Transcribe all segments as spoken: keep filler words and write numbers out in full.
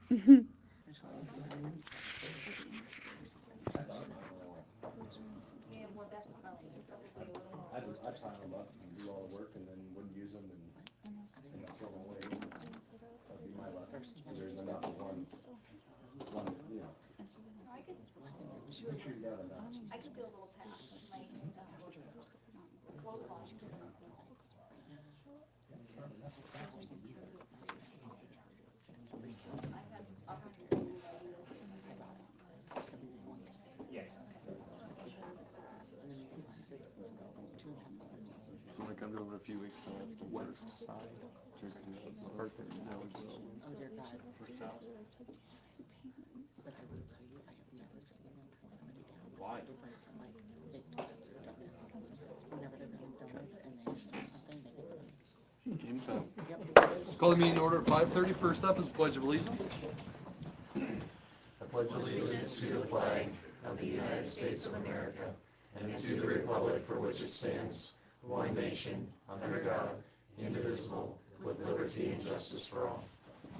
I'd, I'd pile them up and do all the work and then wouldn't use them and end up throwing away. That'd be my luck. Because there's enough of one, one, you know. I could, Make sure you got enough. I could do a little patch, like, clothesline. So when I come to over a few weeks ago, it's the west side. Perfect. That would go. Oh, dear God. But I will tell you, I have never seen somebody down. Why? Difference in like big donuts or donuts. Whenever they're making donuts and they serve something, they do. Game time. Yep. Call the meeting to order at five thirty. First up is the Pledge of Allegiance. I pledge allegiance to the flag of the United States of America and to the republic for which it stands, one nation, under God, indivisible, with liberty and justice for all.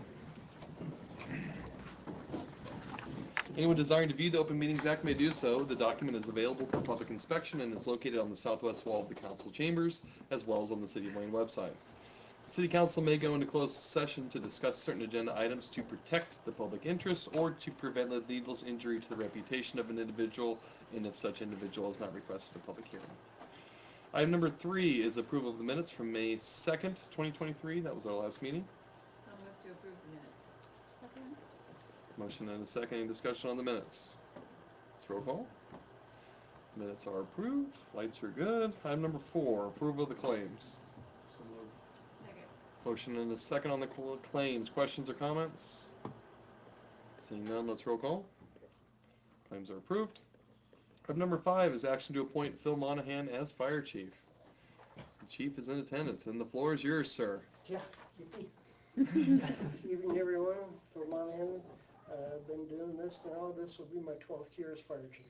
Anyone desiring to view the Open Meetings Act may do so. The document is available for public inspection and is located on the southwest wall of the council chambers, as well as on the City of Wayne website. The City Council may go into closed session to discuss certain agenda items to protect the public interest or to prevent the needless injury to the reputation of an individual, and if such individual has not requested a public hearing. Item number three is approval of the minutes from May second, twenty twenty-three. That was our last meeting. I'll move to approve the minutes. Second. Motion and a second. Any discussion on the minutes? Let's roll call. Minutes are approved. Lights are good. Item number four, approval of the claims. Second. Motion and a second on the cl- claims. Questions or comments? Seeing none, let's roll call. Claims are approved. Item number five is action to appoint Phil Monahan as fire chief. The chief is in attendance, and the floor is yours, sir. Yeah, yippee. Evening, everyone. Phil Monahan. Uh, I've been doing this now. This will be my twelfth year as fire chief.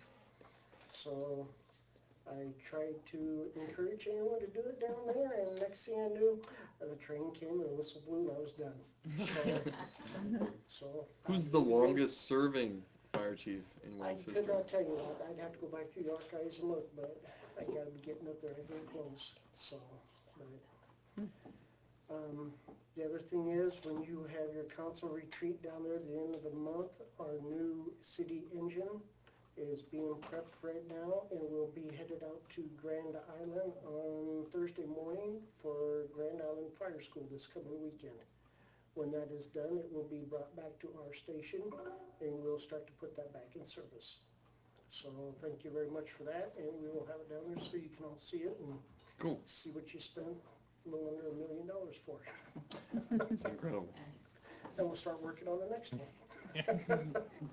So I tried to encourage anyone to do it down there, and next thing I knew, uh, the train came and the whistle blew and I was done. So, so Who's I'm the really- longest serving fire chief in I Wayne's could history? not tell you that. I'd have to go back through the archives and look, but I gotta be getting up there, I think, close, so, but. Um, the other thing is, when you have your council retreat down there at the end of the month, our new city engine is being prepped right now, and we'll be headed out to Grand Island on Thursday morning for Grand Island Fire School this coming weekend. When that is done, it will be brought back to our station, and we'll start to put that back in service. So thank you very much for that, and we will have it down there so you can all see it and Cool. see what you spent a little under a million dollars for. That's incredible. And we'll start working on the next one.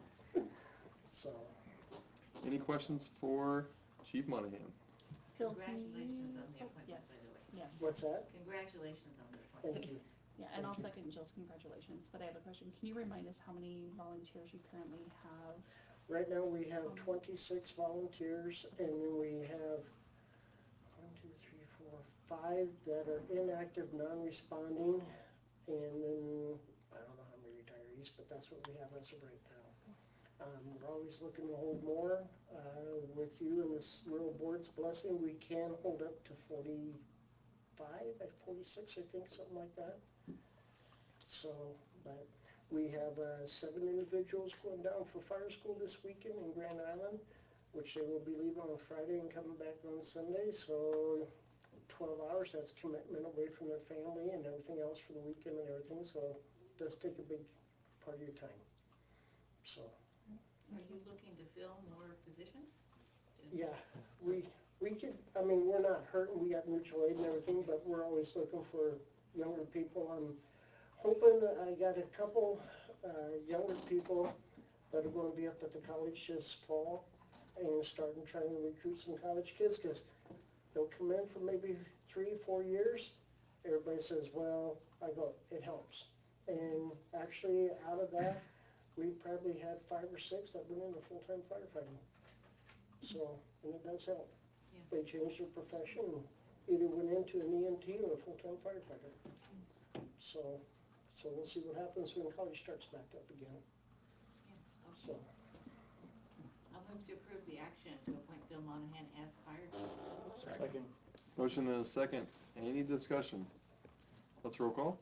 So, Any questions for Chief Monahan? Phil, can Congratulations you- on the oh, appointment, yes, by the way. yes. what's that? Congratulations on the Thank appointment. you. Yeah, and I'll Thank you. second Jill's congratulations, but I have a question. Can you remind us how many volunteers you currently have? Right now, we have twenty-six volunteers, and then we have one, two, three, four, five that are inactive, non-responding, and then, I don't know how many retirees, but that's what we have as of right now. Um, we're always looking to hold more. Uh, with you and this rural board's blessing, we can hold up to forty-five, at forty-six, I think, something like that. So, but we have uh, seven individuals going down for fire school this weekend in Grand Island, which they will be leaving on Friday and coming back on Sunday. So twelve hours, that's commitment away from their family and everything else for the weekend and everything. So it does take a big part of your time. So, Are you looking to fill more positions? yeah, we, we could, I mean, we're not hurting. We got mutual aid and everything, but we're always looking for younger people. I'm hoping that I got a couple uh, younger people that are going to be up at the college this fall and starting trying to recruit some college kids, because they'll come in for maybe three, four years. Everybody says, well, I go, it helps. And actually, out of that, we probably had five or six that went into full-time firefighting. So, and it does help. Yeah. They changed their profession, either went into an E M T or a full-time firefighter. So, So we'll see what happens when college starts back up again, so. I'll move to approve the action to appoint Bill Monahan as fire chief. Second. Motion and a second. Any discussion? Let's roll call.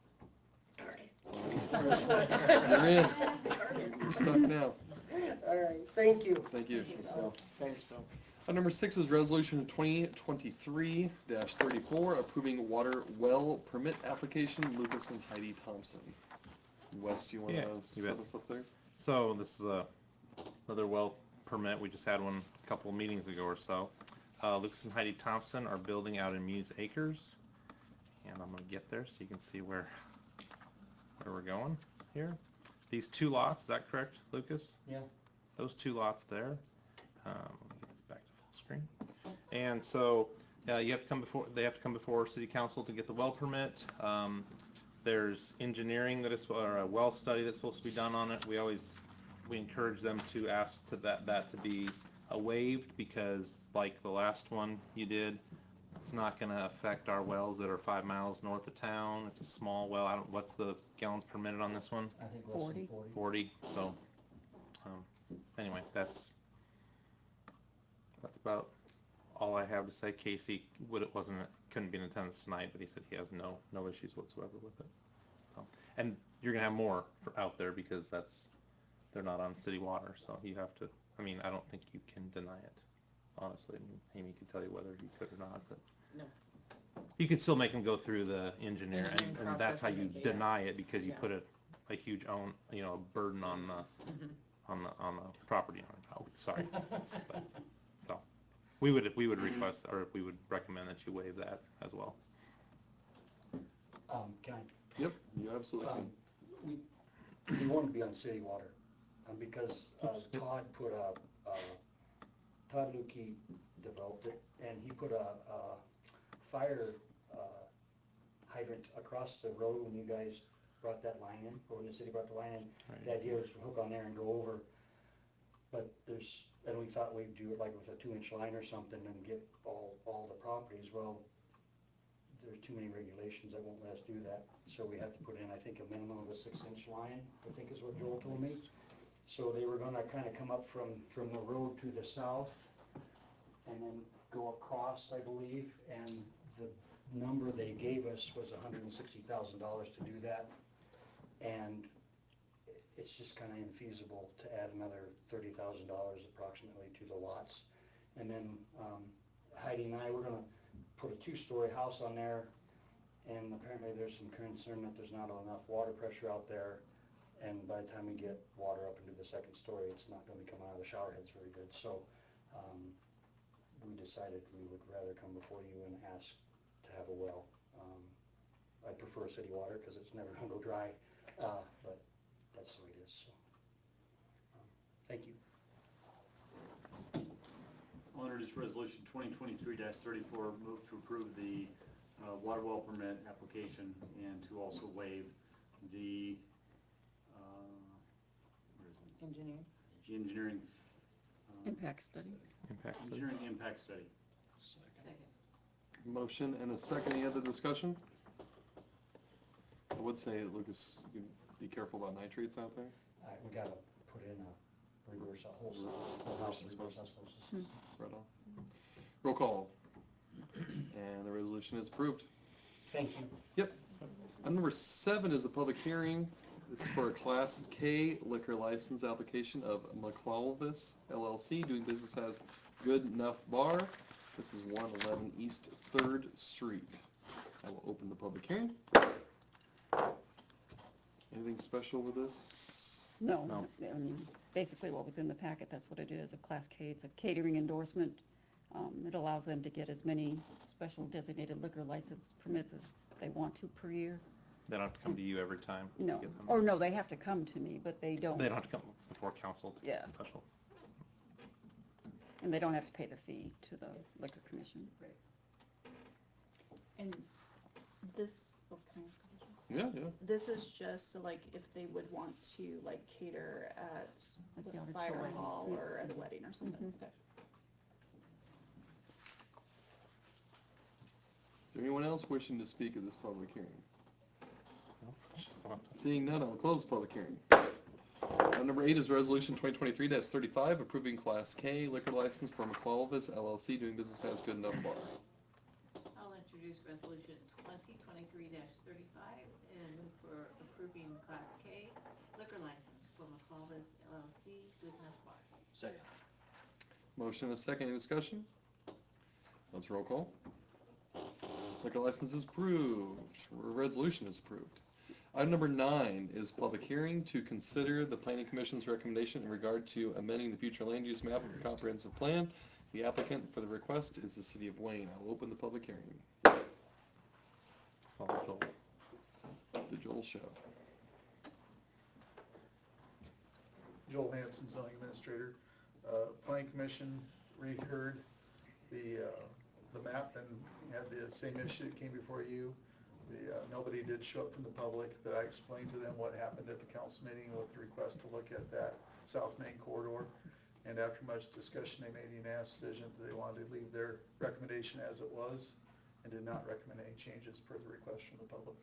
You're in. You're stuck now. All right, thank you. Thank you. Thank you. Thanks, Bill. Thanks, Bill. Uh, number six is resolution twenty twenty-three thirty-four, approving water well permit application, Lucas and Heidi Thompson. Wes, do you want Yeah, to you set bet. us up there? So this is a, another well permit. We just had one a couple of meetings ago or so. Uh, Lucas and Heidi Thompson are building out in Muse Acres. And I'm gonna get there so you can see where, where we're going here. These two lots, is that correct, Lucas? Yeah. Those two lots there. Um, let me get this back to full screen. And so, uh, you have to come before, they have to come before city council to get the well permit. Um, There's engineering that is, or a well study that's supposed to be done on it. We always, we encourage them to ask to that, that to be uh, waived because like the last one you did, it's not gonna affect our wells that are five miles north of town. It's a small well. I don't, what's the gallons per minute on this one? I think less than forty. forty, so, um, anyway, that's, that's about all I have to say. Casey, would, it wasn't, couldn't be in attendance tonight, but he said he has no, no issues whatsoever with it. So, and you're gonna have more for out there because that's, they're not on city water, so you have to, I mean, I don't think you can deny it, honestly. I mean, Amy could tell you whether you could or not, but. No. You could still make them go through the engineer, and, Engineering and that's process how and you make it, yeah. deny it, because you Yeah. put a, a huge own, you know, burden on the, Mhm. on the, on the property owner. Oh, sorry. But, so, we would, we would request, or we would recommend that you waive that as well. Um, can I, Yep, you absolutely um, can. we, we want to be on city water, um, because, uh, Yep. Todd put a, uh, Todd Lukey developed it, and he put a, a fire, uh, hydrant across the road when you guys brought that line in, or when the city brought the line in. Right. The idea was to hook on there and go over, but there's, and we thought we'd do it like with a two-inch line or something and get all, all the properties. Well, there's too many regulations that won't let us do that, so we have to put in, I think, a minimum of a six-inch line, I think is what Joel told me. So they were gonna kinda come up from, from the road to the south, and then go across, I believe, and the number they gave us was a hundred and sixty thousand dollars to do that. And it's just kinda infeasible to add another thirty thousand dollars approximately to the lots. And then, um, Heidi and I, we're gonna put a two-story house on there, and apparently there's some concern that there's not enough water pressure out there, and by the time we get water up into the second story, it's not gonna be coming out of the shower heads very good. So, um, we decided we would rather come before you and ask to have a well. Um, I prefer city water, cause it's never gonna go dry, uh, but that's the way it is, so. um, Thank you. I'll introduce resolution twenty twenty-three thirty-four, move to approve the uh, water well permit application and to also waive the, uh, where is it? Engineering. The engineering, uh, Impact study. Impact study. engineering impact study. Second. Motion and a second. Any other discussion? I would say, Lucas, you can be careful about nitrates out there. I, we gotta put in a reverse, a whole, whole house reverse osmosis. Right on. Roll call. And the resolution is approved. Thank you. Yep. And number seven is a public hearing. This is for a Class K liquor license application of McClalvis L L C, doing business as Good Enough Bar. This is one eleven East Third Street. I will open the public hearing. Anything special with this? No, No. I mean, basically what was in the packet, that's what it is, a Class K, it's a catering endorsement. Um, It allows them to get as many special designated liquor license permits as they want to per year. They don't have to come to you every time to No, get them. or no, they have to come to me, but they don't, They don't have to come before council to Yeah. get special. and they don't have to pay the fee to the liquor commission. And this, oh, can I ask a question? Yeah, yeah. This is just so like if they would want to like cater at Like the the fire auditorium. hall Yeah. or at a wedding or something. Mhm. Okay. Is there anyone else wishing to speak at this public hearing? Seeing none, I'll close the public hearing. Item number eight is resolution twenty twenty-three thirty-five, approving Class K liquor license for McClovis L L C doing business as Good Enough Bar. I'll introduce resolution twenty twenty-three thirty-five and move for approving Class K liquor license for McClovis L L C, Good Enough Bar. Second. Motion and a second, any discussion? Let's roll call. Liquor license is approved, or resolution is approved. Item number nine is public hearing to consider the planning commission's recommendation in regard to amending the future land use map of the comprehensive plan. The applicant for the request is the city of Wayne. I'll open the public hearing. Solid Joel. The Joel Show. Joel Hanson, zoning administrator. Uh, Planning Commission reheard the, uh, the map and had the same issue that came before you. The, uh, nobody did show up from the public, but I explained to them what happened at the council meeting with the request to look at that South Main corridor. And after much discussion, they made a unanimous decision that they wanted to leave their recommendation as it was and did not recommend any changes per the request from the public.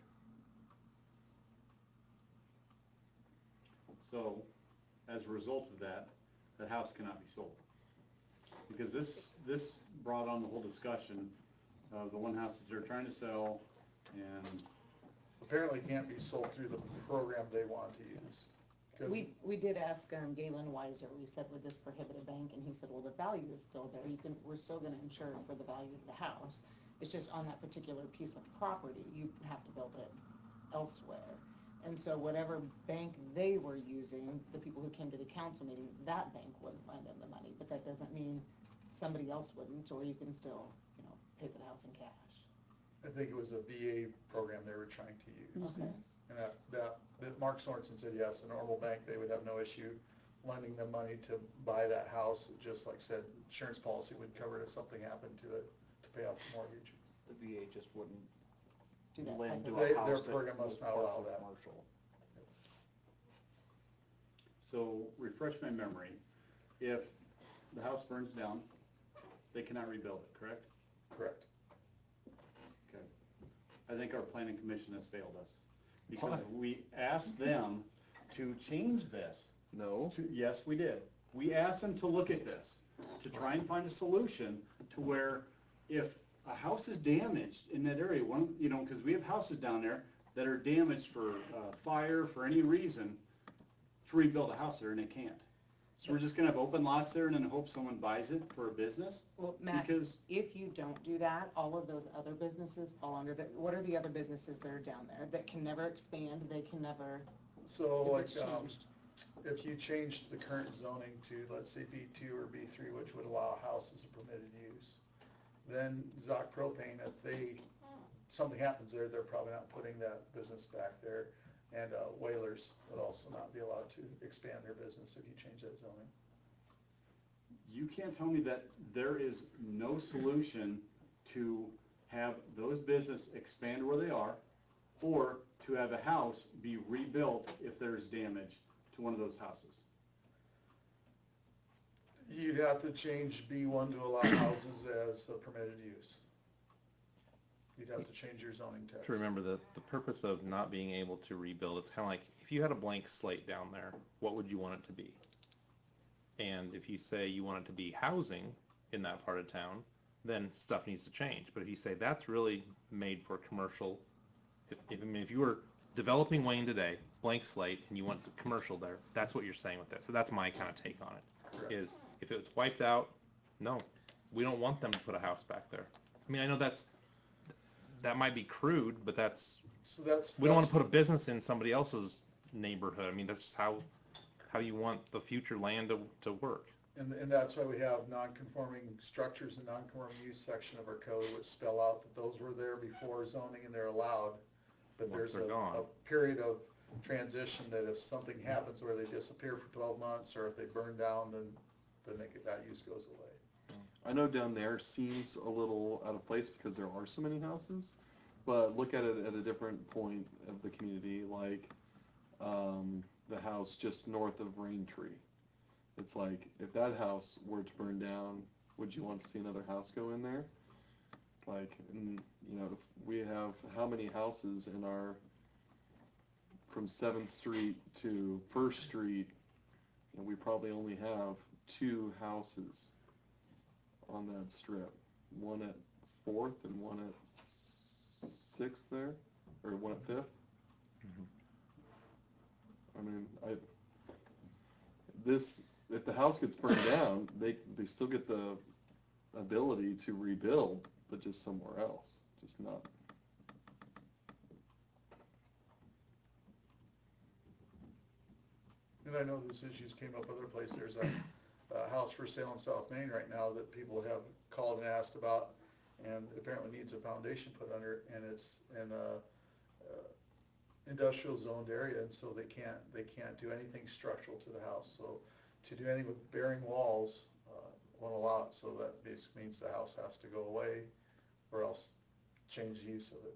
So, as a result of that, that house cannot be sold. Because this, this brought on the whole discussion of the one house that they're trying to sell, and Apparently can't be sold through the program they want to use. 'Cause We, we did ask um, Galen Weiser, we said, would this prohibit a bank? And he said, well, the value is still there. You can, we're still gonna insure for the value of the house. It's just on that particular piece of property, you have to build it elsewhere. And so whatever bank they were using, the people who came to the council meeting, that bank wouldn't lend them the money. But that doesn't mean somebody else wouldn't, or you can still, you know, pay for the house in cash. I think it was a V A program they were trying to use. Okay. And that, that, that Mark Sorensen said, yes, a normal bank, they would have no issue lending them money to buy that house. Just like I said, insurance policy would cover it if something happened to it, to pay off the mortgage. The V A just wouldn't Do that lend to type of- They- a their house that program was must not part allow of that. commercial. so refresh my memory. If the house burns down, they cannot rebuild it, correct? Correct. Okay. I think our planning commission has failed us. Why? Because we asked them to change this. No. To, yes, we did. We asked them to look at this, to try and find a solution to where if a house is damaged in that area, one, you know, because we have houses down there that are damaged for uh, fire, for any reason, to rebuild a house there, and they can't. So we're just gonna have open lots there and then hope someone buys it for a business? Well, Matt, Because, if you don't do that, all of those other businesses fall under the, what are the other businesses that are down there that can never expand, they can never, So if like, it's um, changed? if you changed the current zoning to, let's say, B two or B three, which would allow a house as a permitted use, then Zoc Propane, if they, something happens there, they're probably not putting that business back there. And uh, Whalers would also not be allowed to expand their business if you change that zoning. you can't tell me that there is no solution to have those businesses expand where they are, or to have a house be rebuilt if there's damage to one of those houses. You'd have to change B one to allow houses as a permitted use. You'd have to change your zoning text. To remember that the purpose of not being able to rebuild, it's kind of like if you had a blank slate down there, what would you want it to be? And if you say you want it to be housing in that part of town, then stuff needs to change. But if you say that's really made for commercial, if, if, I mean, if you were developing Wayne today, blank slate, and you want the commercial there, that's what you're saying with this. So that's my kind of take on it. Correct. Is if it's wiped out, no, we don't want them to put a house back there. I mean, I know that's, that might be crude, but that's, So that's. we don't want that's- to put a business in somebody else's neighborhood. I mean, that's just how, how you want the future land to, to work. And, and that's why we have non-conforming structures and non-conforming use section of our code, which spell out that those were there before zoning and they're allowed. But Once there's they're a, gone. a period of transition that if something happens where they disappear for twelve months, or if they burn down, then, then they get, that use goes away. I know down there seems a little out of place because there are so many houses, but look at it at a different point of the community, like um, the house just north of Raintree. It's like, if that house were to burn down, would you want to see another house go in there? Like, and, you know, if we have how many houses in our from seventh Street to First Street, and we probably only have two houses on that strip. One at Fourth and one at Sixth there, or one at Fifth. Mhm. I mean, I, this, if the house gets burned down, they, they still get the ability to rebuild, but just somewhere else, just not. And I know this issues came up other places. There's a, a house for sale in South Main right now that people have called and asked about, and apparently needs a foundation put under it, and it's in a, uh, industrial zoned area, and so they can't, they can't do anything structural to the house. So to do anything with bearing walls, uh, won't allow it, so that basically means the house has to go away, or else change the use of it.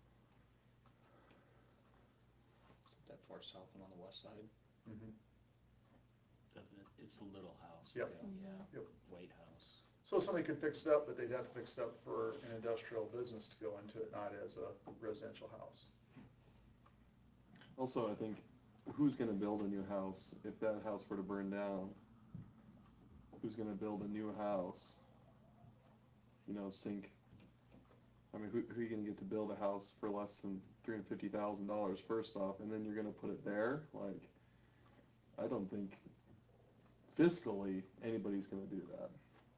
Is it that far south and on the west side? Mhm. Doesn't it, it's a little house. Yep. Yeah, Yep. White house. So somebody could fix it up, but they'd have to fix it up for an industrial business to go into it, not as a residential house. Also, I think, who's gonna build a new house if that house were to burn down? Who's gonna build a new house? You know, sink, I mean, who, who are you gonna get to build a house for less than three hundred fifty thousand dollars first off, and then you're gonna put it there? Like, I don't think fiscally anybody's gonna do that.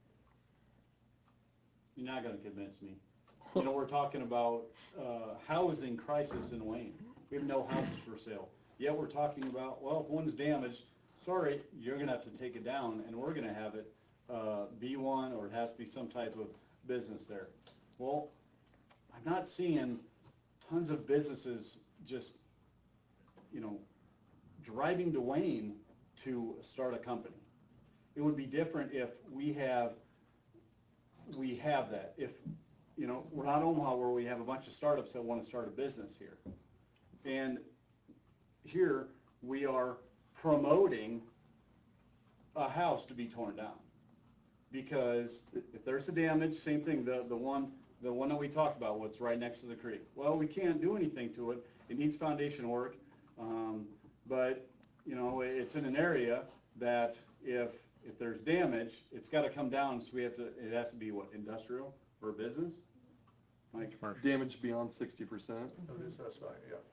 You're not gonna convince me. You know, we're talking about, uh, housing crisis in Wayne. We have no houses for sale. Yet we're talking about, well, if one's damaged, sorry, you're gonna have to take it down, and we're gonna have it, uh, B one, or it has to be some type of business there. Well, I'm not seeing tons of businesses just, you know, driving to Wayne to start a company. It would be different if we have, we have that. If, you know, we're not Omaha where we have a bunch of startups that want to start a business here. And here, we are promoting a house to be torn down. Because if there's a damage, same thing, the, the one, the one that we talked about, what's right next to the creek. Well, we can't do anything to it. It needs foundation work. Um, but, you know, it's in an area that if, if there's damage, it's gotta come down, so we have to, it has to be what, industrial or business? Like, Damage beyond sixty percent? Of this, that's fine, yeah.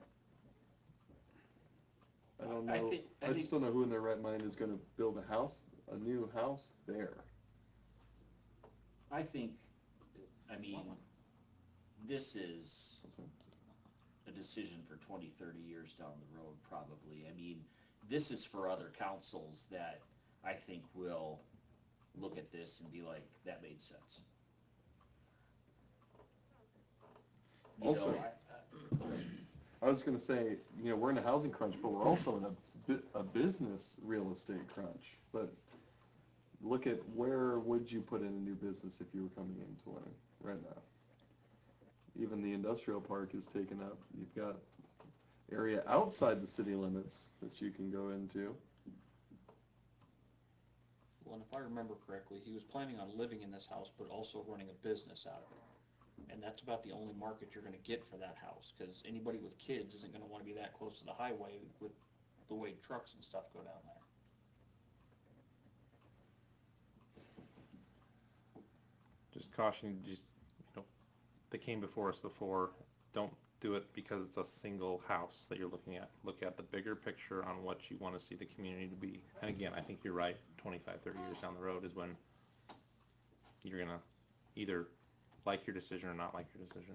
I don't I know, think- I I think- just don't know who in their right mind is gonna build a house, a new house there. I think, I mean, this is a decision for twenty, thirty years down the road, probably. I mean, this is for other councils that I think will look at this and be like, that made sense. You Also- know, I- I- I was gonna say, you know, we're in a housing crunch, but we're also in a, bu- a business real estate crunch. But look at, where would you put in a new business if you were coming into one right now? Even the industrial park is taken up. You've got area outside the city limits that you can go into. Well, and if I remember correctly, he was planning on living in this house, but also running a business out of it. And that's about the only market you're gonna get for that house, because anybody with kids isn't gonna wanna be that close to the highway with the way trucks and stuff go down there. Just caution, just, you know, they came before us before, don't do it because it's a single house that you're looking at. Look at the bigger picture on what you want to see the community to be. And again, I think you're right, twenty-five, thirty years down the road is when you're gonna either like your decision or not like your decision.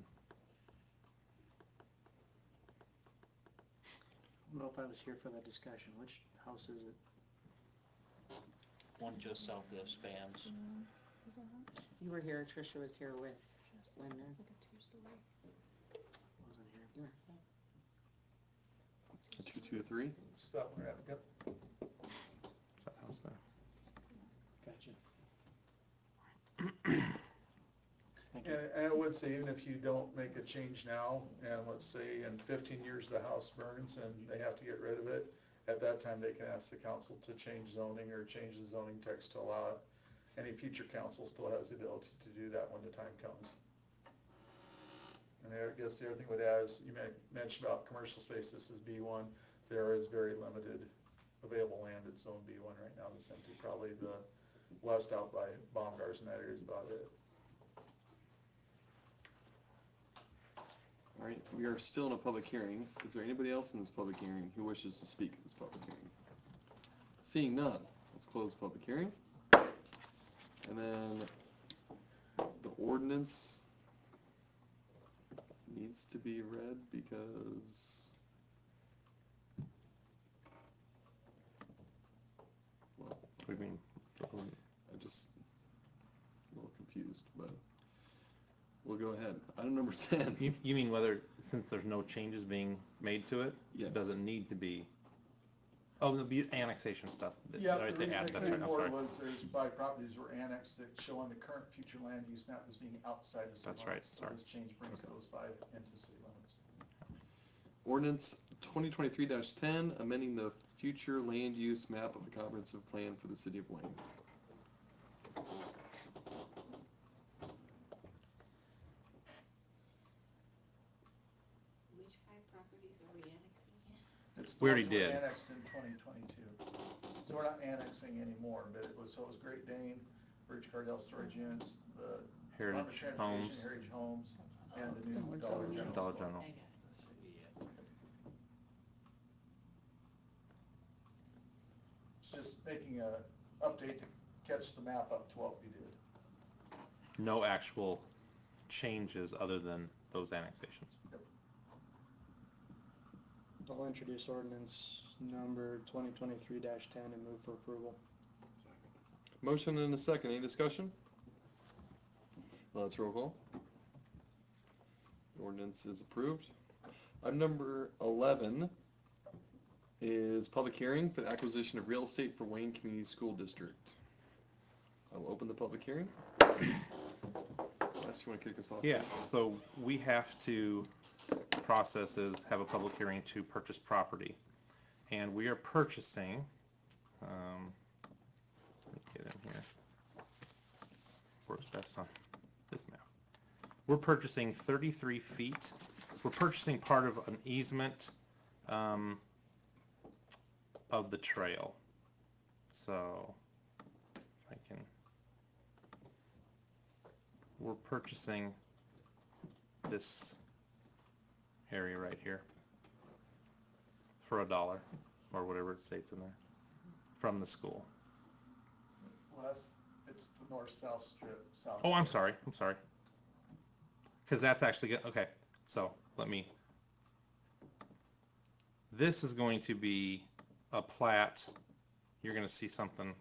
I don't know if I was here for that discussion. Which house is it? One just south of Spams. You were here, Tricia was here with Linda. Wasn't here. A two two three? Stop where I'm at, yep. Is that house there? Gotcha. Thank you. And, and I would say, even if you don't make a change now, and let's say in fifteen years the house burns and they have to get rid of it, at that time they can ask the council to change zoning or change the zoning text to allow it. Any future council still has the ability to do that when the time comes. And I guess the other thing would add is, you may mentioned about commercial space, this is B one. There is very limited available land in zone B one right now that's empty. Probably the west out by Baumgars and that area is about it. All right, we are still in a public hearing. Is there anybody else in this public hearing who wishes to speak at this public hearing? Seeing none, let's close the public hearing. And then the ordinance needs to be read because, well, I mean, I just, a little confused, but we'll go ahead. Item number ten. you, you mean whether, since there's no changes being made to it, Yes. it doesn't need to be? Oh, the bu- annexation stuff. that- Yeah, right, the they reason add- they that's came right, I'm forward sorry. was there's five properties were annexed that show on the current future land use map as being outside of city That's right, limits. So sorry. this change brings those five into city limits. Ordinance twenty twenty-three dash ten, amending the future land use map of the comprehensive plan for the city of Wayne. Which five properties are we annexing again? It's We already those were did. annexed in twenty twenty-two. So we're not annexing anymore, but it was, so it was Great Dane, Bridge Cardell Storage Units, the Department of Heritage Transportation, Homes, Heritage Homes, and the new Dollar Dollar General. General. Dollar store. General. I got it. It's just making a update to catch the map up to what we did. No actual changes other than those annexations. I'll introduce ordinance number twenty twenty-three dash ten and move for approval. Motion and a second. Any discussion? Let's roll call. Ordinance is approved. Item number eleven is public hearing for the acquisition of real estate for Wayne Community School District. I will open the public hearing. Wes, you want to kick us off? Yeah, so we have to, process is have a public hearing to purchase property. And we are purchasing, um, let me get in here. Works best on this map. We're purchasing thirty-three feet. We're purchasing part of an easement um, of the trail. So, if I can, we're purchasing this area right here for a dollar, or whatever it states in there, from the school. West, it's the north-south strip, south. Oh, I'm sorry, I'm sorry. Because that's actually, good. Okay, so let me, this is going to be a plat. You're going to see something,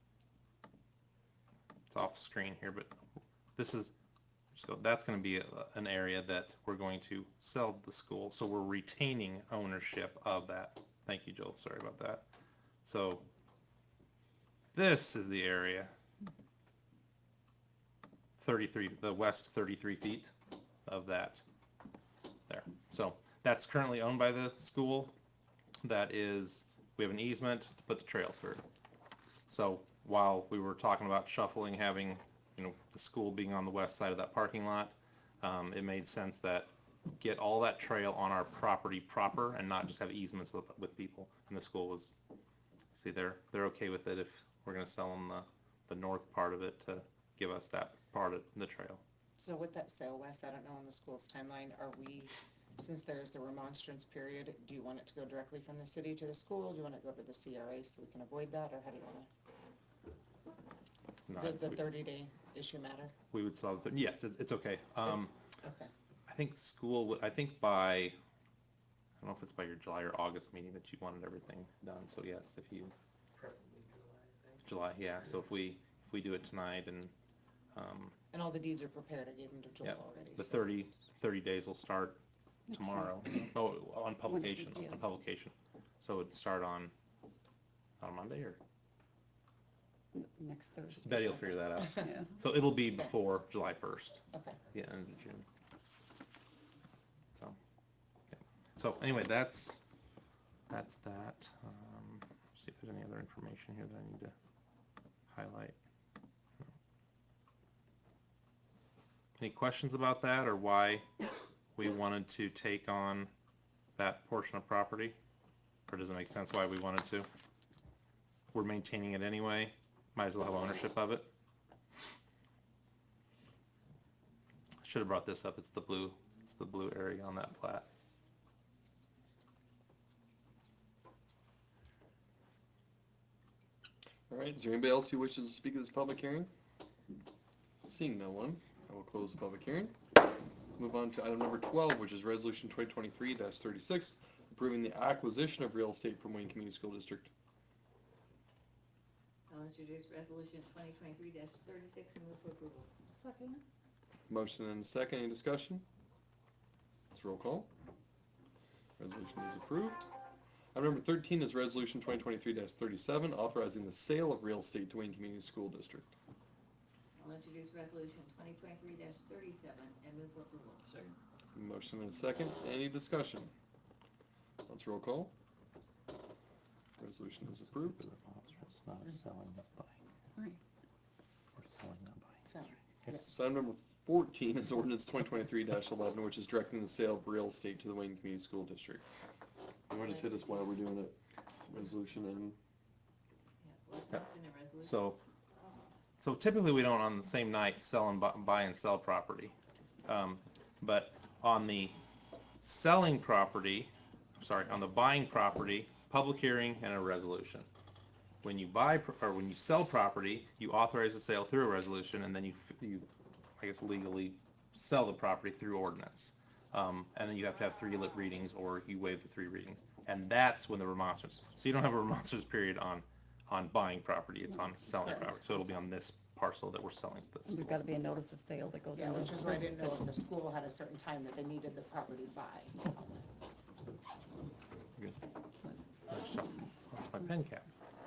it's off screen here, but this is, so that's going to be a, an area that we're going to sell the school. So we're retaining ownership of that. Thank you, Joel. Sorry about that. So this is the area, thirty-three, the west thirty-three feet of that there. So that's currently owned by the school. That is, we have an easement to put the trail through. So while we were talking about shuffling, having, you know, the school being on the west side of that parking lot, um, it made sense that get all that trail on our property proper and not just have easements with, with people. And the school was, see, they're, they're okay with it if we're going to sell them the, the north part of it to give us that part of the trail. So with that sale, Wes, I don't know on the school's timeline, are we, since there's the remonstrance period, do you want it to go directly from the city to the school? Do you want it to go to the C R A so we can avoid that, or how do you want to? No, Does the we- thirty-day issue matter? We would solve it. Yes, it, it's okay. Um, Okay. I think school, would- I think by, I don't know if it's by your July or August meeting that you wanted everything done. So yes, if you, Preferably July, I think. July, yeah. So if we, if we do it tonight and, um, And all the deeds are prepared, I gave them to Joel yeah, already. the so- thirty, thirty days will start tomorrow. Oh, on publication, yeah. on publication. So it'd start on, on Monday or? N- Next Thursday. Betty will figure that out. Yeah. So it'll be before July first. Okay. Yeah, end of June. So, yeah. So anyway, that's, that's that. Um, see if there's any other information here that I need to highlight. Any questions about that, or why, we wanted to take on that portion of property? Or does it make sense why we wanted to? We're maintaining it anyway, might as well have ownership of it. I should have brought this up, it's the blue, it's the blue area on that plat. All right, is there anybody else who wishes to speak at this public hearing? Seeing no one, I will close the public hearing. Move on to item number twelve, which is resolution twenty twenty-three dash thirty-six, approving the acquisition of real estate from Wayne Community School District. I'll introduce resolution twenty twenty-three dash thirty-six and move for approval. Second. Motion and a second, any discussion? Let's roll call. Resolution is approved. Item number thirteen is resolution twenty twenty-three dash thirty-seven, authorizing the sale of real estate to Wayne Community School District. I'll introduce resolution twenty twenty-three dash thirty-seven and move for approval. Second. Motion and a second, any discussion? Let's roll call. Resolution is approved. It's not selling, it's buying. Right. We're selling, not buying. So, So item number fourteen is ordinance twenty twenty-three dash eleven, which is directing the sale of real estate to the Wayne Community School District. You want to just hit us while we're doing it? Resolution and, Yeah, ordinance and a resolution. So, so typically we don't on the same night sell and bu- buy and sell property. Um, but on the selling property, sorry, on the buying property, public hearing and a resolution. When you buy, pro- or when you sell property, you authorize the sale through a resolution, and then you, f- you, I guess legally sell the property through ordinance. Um, and then you have to have three lit readings, or you waive the three readings. And that's when the remonstrance, so you don't have a remonstrance period on, on buying property, it's on selling Correct. property. So it'll be on this parcel that we're selling to this And there's school. got to be a notice of sale that goes yeah, in. which is why I didn't know if the school had a certain time that they needed the property by. Good. Lost my pen cap.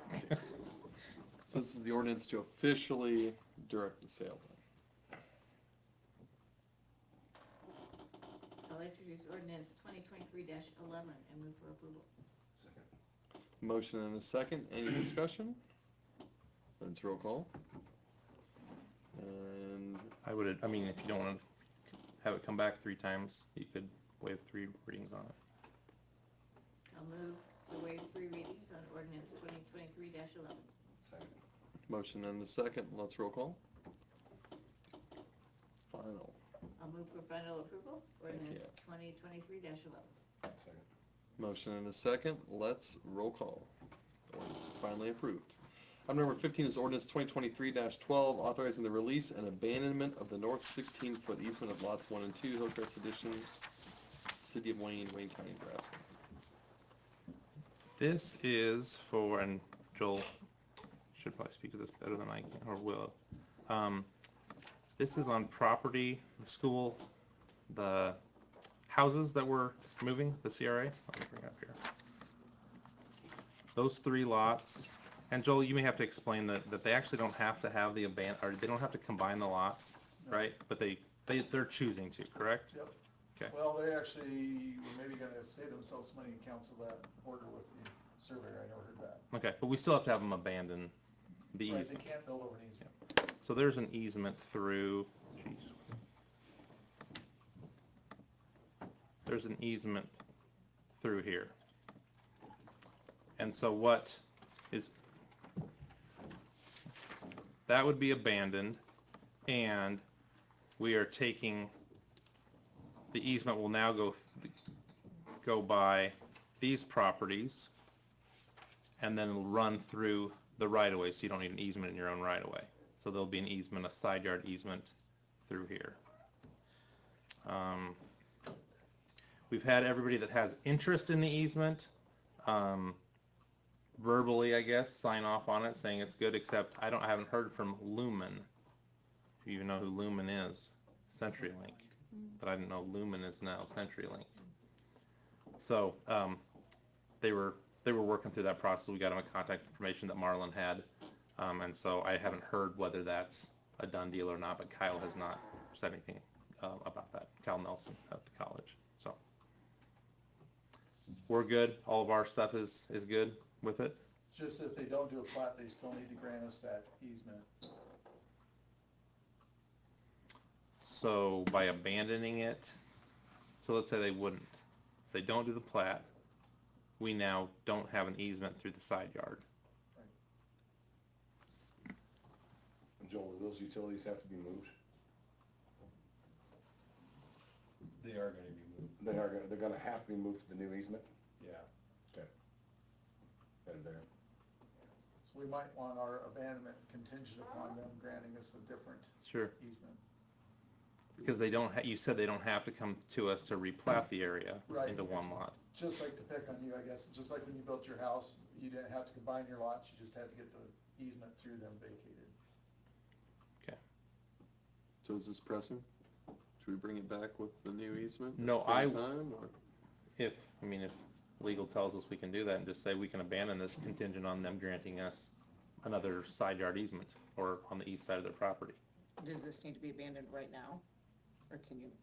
so this is the ordinance to officially direct the sale. I'll introduce ordinance twenty twenty-three dash eleven and move for approval. Motion and a second, any discussion? Let's roll call. And I would, I mean, if you don't want to have it come back three times, you could waive three readings on it. I'll move to waive three readings on ordinance twenty twenty-three dash eleven. Second. motion and a second, let's roll call. Final. I'll move for final approval, ordinance you. twenty twenty-three dash eleven. Second. Motion and a second, let's roll call. Ordinance is finally approved. Item number fifteen is ordinance twenty twenty-three dash twelve, authorizing the release and abandonment of the north sixteen foot easement of lots one and two, Hillcrest Edition, City of Wayne, Wayne County, Nebraska. This is for, and Joel should probably speak to this better than I can, or will. Um, this is on property, the school, the houses that we're moving, the C R A. Let me bring it up here. Those three lots, and Joel, you may have to explain that, that they actually don't have to have the aban, or they don't have to combine the lots, right? But they, they, they're choosing to, correct? Yep. Okay. Well, they actually were maybe gonna save themselves money and cancel that order with the surveyor, I never heard that. Okay, but we still have to have them abandon the Right, easement. they can't build over an easement. So there's an easement through, geez. There's an easement through here. And so what is, that would be abandoned, and we are taking, the easement will now go, go by these properties, and then it'll run through the right-of-way, so you don't need an easement in your own right-of-way. So there'll be an easement, a side yard easement through here. Um, we've had everybody that has interest in the easement, um, verbally, I guess, sign off on it, saying it's good, except I don't, I haven't heard from Lumen. If you even know who Lumen is, CenturyLink. But I didn't know Lumen is now CenturyLink. So, um, they were, they were working through that process. We got them a contact information that Marlon had. Um, and so I haven't heard whether that's a done deal or not, but Kyle has not said anything uh, about that. Kyle Nelson at the college. So we're good. All of our stuff is, is good with it. Just if they don't do a plat, they still need to grant us that easement. So by abandoning it, so let's say they wouldn't. If they don't do the plat, we now don't have an easement through the side yard. Joel, do those utilities have to be moved? They are gonna be moved. They are, gonna- they're gonna have to be moved to the new easement? Yeah. Okay. Better there. So we might want our abandonment contingent upon them granting us a different Sure. easement. Because they don't, ha- you said they don't have to come to us to replat the area Right. into one lot. Just like to pick on you, I guess, just like when you built your house, you didn't have to combine your lots, you just had to get the easement through them vacated. So is this pressing? Should we bring it back with the new easement? at No, the same I- time, or- If, I mean, if legal tells us we can do that and just say we can abandon this contingent on them granting us another side yard easement or on the east side of their property. Does this need to be abandoned right now? Or can you,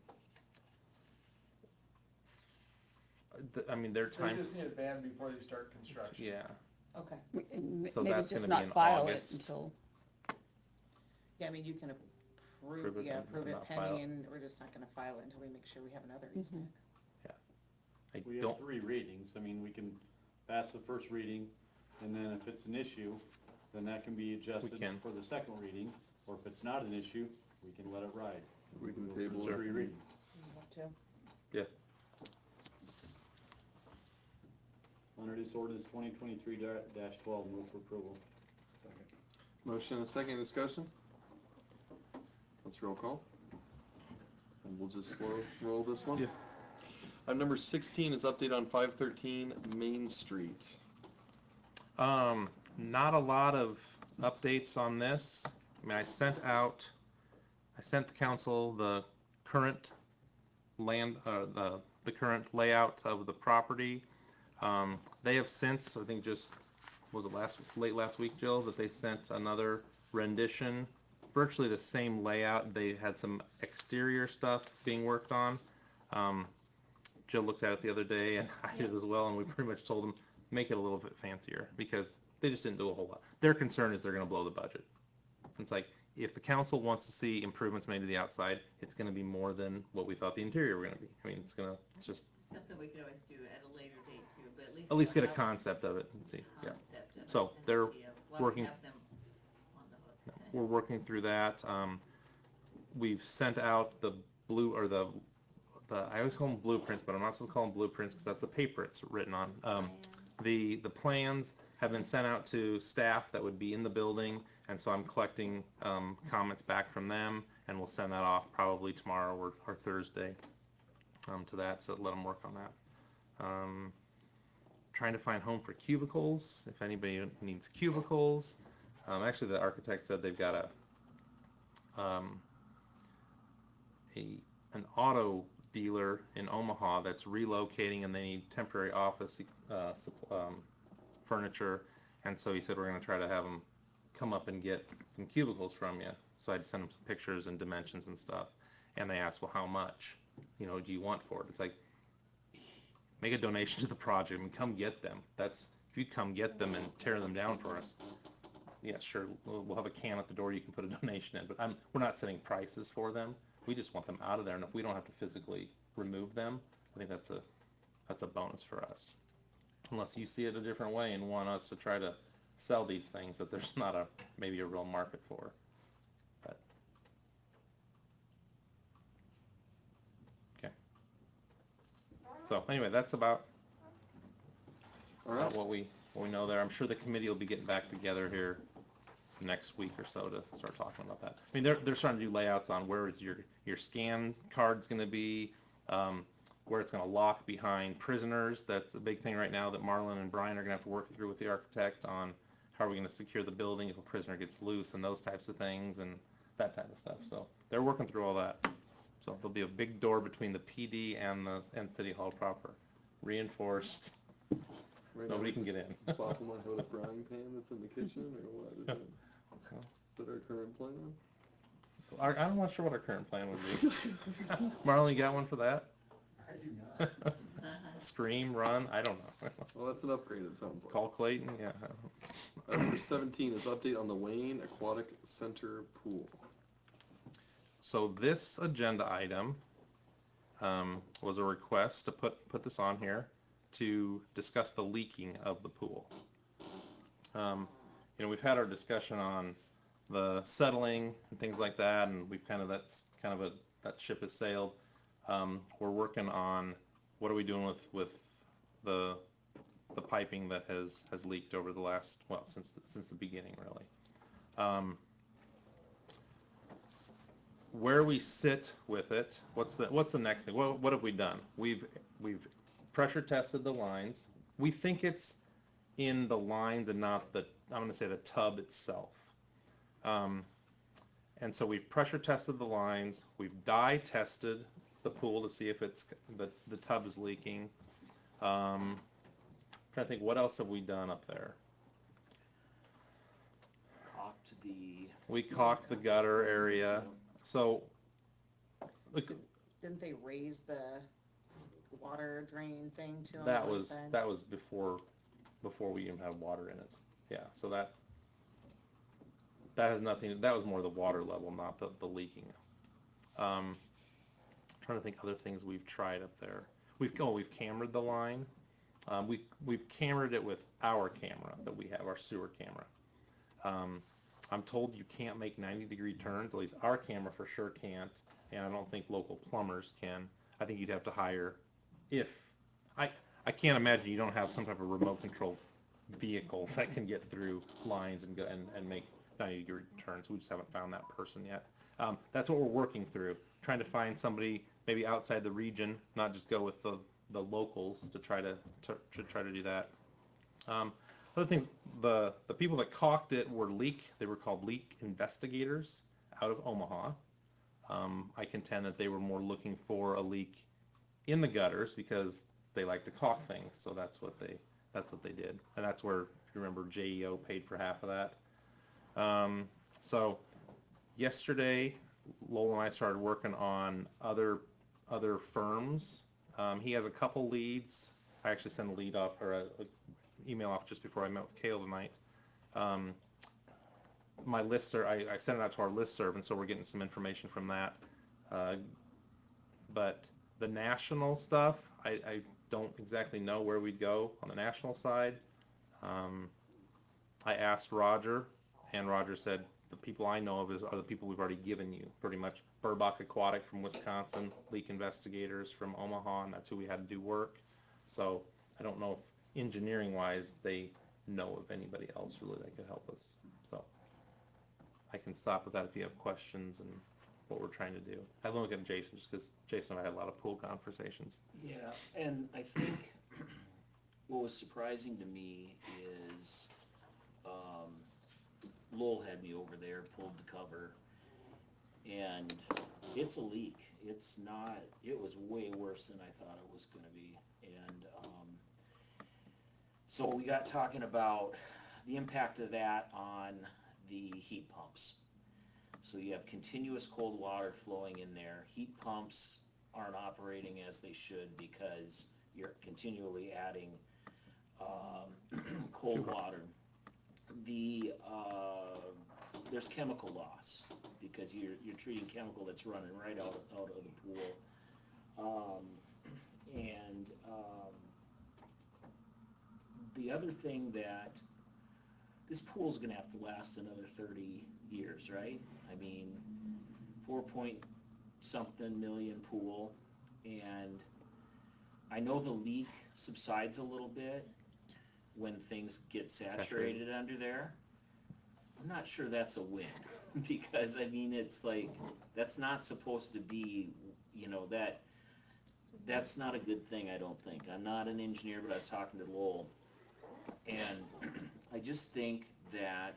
Uh, th- I mean, their They time, just need a ban before they start construction. yeah. okay. We- and m- So maybe that's just gonna be not in file it August. until, Yeah, I mean, you can Approve approve, it yeah, and approve it not file pending, it. and we're just not gonna file it until we make sure we have another Mm-hmm. easement. I We have don't, three readings, I mean, we can pass the first reading, and then if it's an issue, then that can be adjusted can. for the second reading, or if it's not an issue, we can let it ride. We can Go through table the it. Three readings. You want to? Introduce ordinance twenty twenty-three dash twelve, move for approval. Second. Motion and a second discussion? Let's roll call. And we'll just slow roll this one. Yeah. Item number sixteen is update on five thirteen Main Street. um, not a lot of updates on this. I mean, I sent out, I sent the council the current land, uh, the, the current layout of the property. Um, they have since, I think just, was it last, late last week, Jill, that they sent another rendition, virtually the same layout. They had some exterior stuff being worked on. Um, Jill looked at it the other day, and I did as well, and we pretty much told them, make it a little bit fancier, because they just didn't do a whole lot. Their concern is they're gonna blow the budget. It's like, if the council wants to see improvements made to the outside, it's gonna be more than what we thought the interior were gonna be. I mean, it's gonna, it's just, Something we could always do at a later date too, but at least. at least get a we'll have concept of it and see, yeah. Concept of it So, and they're idea while we working- have them on the hook. We're working through that. Um, we've sent out the blue, or the, the, I always call them blueprints, but I'm not supposed to call them blueprints because that's the paper it's written on. Um, the, the plans have been sent out to staff that would be in the building, and so I'm collecting, um, comments back from them, and we'll send that off probably tomorrow or, or Thursday, um, to that, so let them work on that. Um, trying to find home for cubicles, if anybody needs cubicles. Um, actually, the architect said they've got a, um, a, an auto dealer in Omaha that's relocating, and they need temporary office, uh, supp- um, furniture, and so he said we're gonna try to have them come up and get some cubicles from you. So I'd send them some pictures and dimensions and stuff, and they asked, well, how much, you know, do you want for it? It's like, make a donation to the project and come get them. That's, if you come get them and tear them down for us, yeah, sure, we'll, we'll have a can at the door you can put a donation in, but I'm, we're not setting prices for them. We just want them out of there, and if we don't have to physically remove them, I think that's a, that's a bonus for us. Unless you see it a different way and want us to try to sell these things that there's not a, maybe a real market for. But, okay. So anyway, that's about, All about right. what we, what we know there. I'm sure the committee will be getting back together here next week or so to start talking about that. I mean, they're, they're starting to do layouts on where is your, your scan card's gonna be, um, where it's gonna lock behind prisoners. That's a big thing right now that Marlon and Brian are gonna have to work through with the architect on how are we gonna secure the building if a prisoner gets loose and those types of things and that type of stuff. So they're working through all that. So there'll be a big door between the P D and the, and City Hall proper, reinforced. Right Nobody now, can get just in. Bottom line with a frying pan that's in the kitchen, or what? Is it, is that our current plan? Our, I'm not sure what our current plan would be. Marlon, you got one for that? I do not. Scream, run, I don't know. Well, that's an upgrade, it sounds like. Call Clayton, yeah. Item number seventeen is update on the Wayne Aquatic Center pool. So this agenda item, um, was a request to put, put this on here to discuss the leaking of the pool. Um, you know, we've had our discussion on the settling and things like that, and we've kind of, that's kind of a, that ship has sailed. Um, we're working on what are we doing with, with the, the piping that has, has leaked over the last, well, since the, since the beginning, really. Um, where we sit with it, what's the, what's the next thing? What, what have we done? We've, we've pressure tested the lines. We think it's in the lines and not the, I'm going to say the tub itself. Um, and so we've pressure tested the lines. We've dye tested the pool to see if it's, the, the tub is leaking. Um, trying to think, what else have we done up there? Caulked the. We caulked the gutter area. So, look, Didn't they raise the water drain thing to them? that was, that was before, before we even had water in it. Yeah, so that, that has nothing, that was more the water level, not the, the leaking. Um, trying to think other things we've tried up there. We've, oh, we've cambered the line. Um, we, we've cambered it with our camera that we have, our sewer camera. Um, I'm told you can't make ninety degree turns, at least our camera for sure can't, and I don't think local plumbers can. I think you'd have to hire, if, I, I can't imagine you don't have some type of remote control vehicle that can get through lines and go and, and make ninety degree turns. We just haven't found that person yet. Um, that's what we're working through, trying to find somebody maybe outside the region, not just go with the, the locals to try to, to, to try to do that. Um, other things, the, the people that caulked it were leak, they were called leak investigators out of Omaha. Um, I contend that they were more looking for a leak in the gutters because they like to caulk things, so that's what they, that's what they did. And that's where, if you remember, J E O paid for half of that. Um, so yesterday, Lowell and I started working on other other firms. Um, he has a couple leads. I actually sent a lead off, or a, a email off just before I met with Kale tonight. Um, my listserv, I, I sent it out to our listserv, and so we're getting some information from that. Uh, but the national stuff, I, I don't exactly know where we'd go on the national side. Um, I asked Roger, and Roger said, the people I know of is, are the people we've already given you, pretty much. Burbach Aquatic from Wisconsin, leak investigators from Omaha, and that's who we had to do work. So I don't know if engineering-wise they know of anybody else really that could help us. So I can stop with that if you have questions and what we're trying to do. I look at Jason just because Jason and I had a lot of pool conversations. Yeah, and I think what was surprising to me is um, Lowell had me over there, pulled the cover, and it's a leak. It's not, it was way worse than I thought it was going to be. And um, so we got talking about the impact of that on the heat pumps. So you have continuous cold water flowing in there. Heat pumps aren't operating as they should because you're continually adding um, cold water. The uh, there's chemical loss because you're you're treating chemical that's running right out out of the pool, um, and um, the other thing that this pool's going to have to last another thirty years, right? I mean, four point something million pool, and I know the leak subsides a little bit when things get saturated under there. I'm not sure that's a win because I mean it's like that's not supposed to be, you know, that that's not a good thing. I don't think. I'm not an engineer, but I was talking to Lowell, and I just think that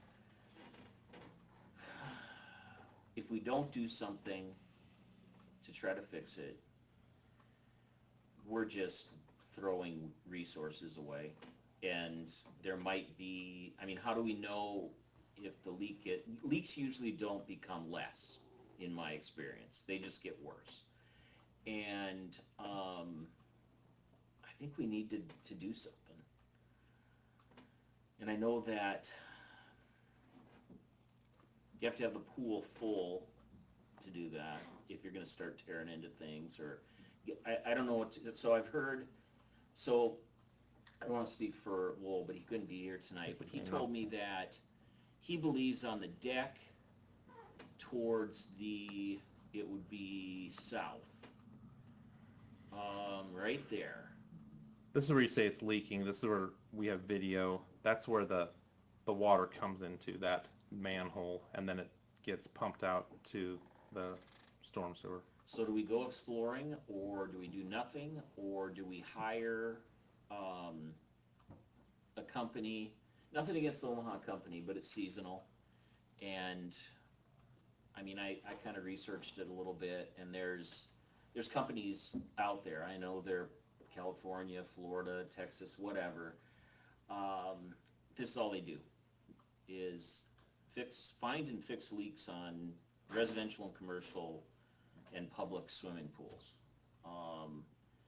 if we don't do something to try to fix it, we're just throwing resources away. And there might be, I mean, how do we know if the leak get, leaks usually don't become less, in my experience. They just get worse. And um, I think we need to, to do something. And I know that you have to have the pool full to do that if you're going to start tearing into things or I, I don't know what, to- so I've heard, so, I don't wanna speak for Lowell, but he couldn't be here tonight, but he told me that he believes on the deck towards the, it would be south, um, right there. This is where you say it's leaking. This is where we have video. That's where the, the water comes into that manhole, and then it gets pumped out to the storm sewer. So do we go exploring, or do we do nothing, or do we hire, um, a company? Nothing against the Omaha company, but it's seasonal, and, I mean, I, I kinda researched it a little bit, and there's, there's companies out there, I know they're California, Florida, Texas, whatever. Um, this is all they do, is fix, find and fix leaks on residential and commercial and public swimming pools. Um,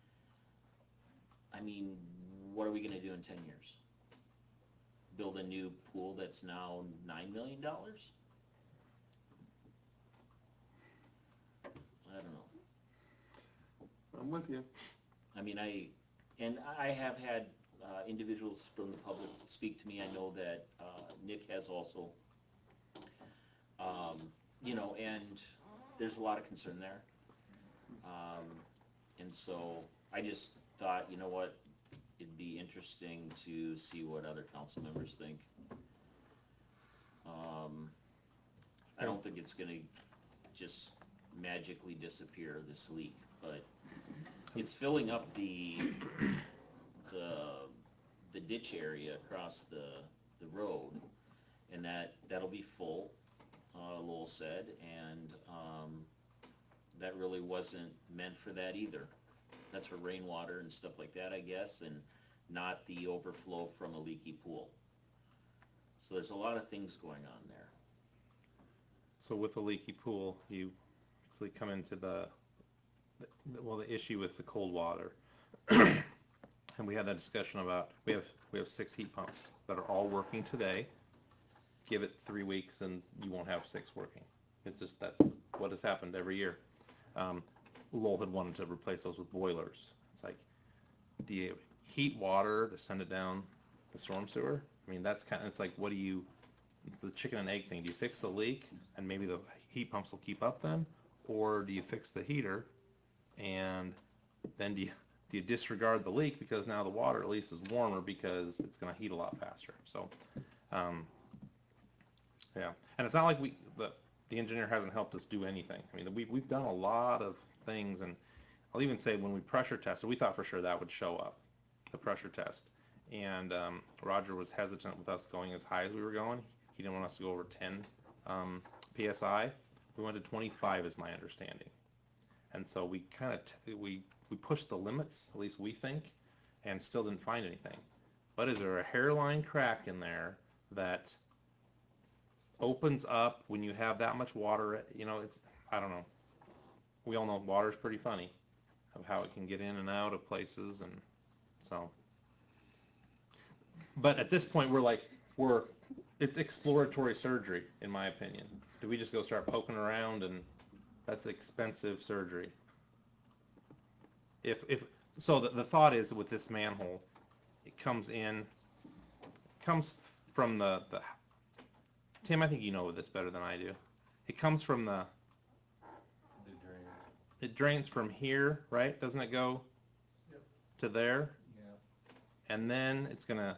I mean, what are we gonna do in ten years? Build a new pool that's now nine million dollars? I don't know. I'm with you. I mean, I, and I have had uh, individuals from the public speak to me. I know that uh, Nick has also. Um, you know, and there's a lot of concern there. Um, and so I just thought, you know what, it'd be interesting to see what other council members think. Um, I don't think it's gonna just magically disappear, this leak, but it's filling up the, the, the ditch area across the, the road, and that, that'll be full, uh, Lowell said, and, um, that really wasn't meant for that either. That's for rainwater and stuff like that, I guess, and not the overflow from a leaky pool. So there's a lot of things going on there. So with a leaky pool, you actually come into the, the well, the issue with the cold water. And we had that discussion about, we have, we have six heat pumps that are all working today. Give it three weeks and you won't have six working. It's just, that's what has happened every year. Um, Lowell had wanted to replace those with boilers. It's like, do you heat water to send it down the storm sewer? I mean, that's kind of, it's like, what do you, it's the chicken and egg thing. Do you fix the leak and maybe the heat pumps will keep up then? Or do you fix the heater and then do you, do you disregard the leak because now the water at least is warmer because it's going to heat a lot faster? So, um, yeah. And it's not like we, the, the engineer hasn't helped us do anything. I mean, we've, we've done a lot of things, and I'll even say when we pressure tested, we thought for sure that would show up, the pressure test. And um, Roger was hesitant with us going as high as we were going. He didn't want us to go over ten um, P S I. We went to twenty-five is my understanding. And so we kind of, t- we, we pushed the limits, at least we think, and still didn't find anything. But is there a hairline crack in there that opens up when you have that much water? You know, it's, I don't know. We all know water's pretty funny of how it can get in and out of places, and so. But at this point, we're like, we're, it's exploratory surgery, in my opinion. Do we just go start poking around, and that's expensive surgery? If, if, so the, the thought is with this manhole, it comes in, comes from the, the, Tim, I think you know this better than I do. It comes from the, The drain. it drains from here, right? Doesn't it go Yep. to there? Yeah. And then it's gonna,